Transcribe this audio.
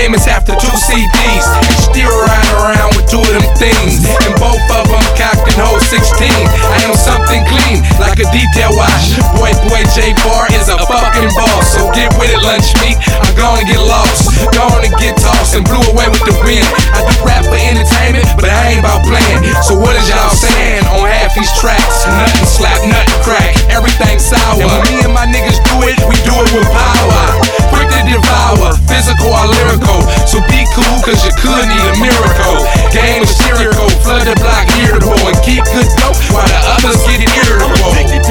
famous after 2 CDs. And still riding around with 2 of them things. And both of them cocked and hold 16. I am something clean, like a detail wash. Boy J Bar is a fucking boss. So get with it, lunch meat. I'm gonna get lost, gonna get tossed and blew away with the wind. I do rap for entertainment, but I ain't about playing. So what is y'all saying on half these tracks? Nothing slap, nothing crack, everything sour. And when me and my niggas do it, we do it with power. Quick to devour, physical or lyrical. So be cool, cause you could need a miracle. Game is spherical, flood the block irritable, and keep good dope while the others get it irritable.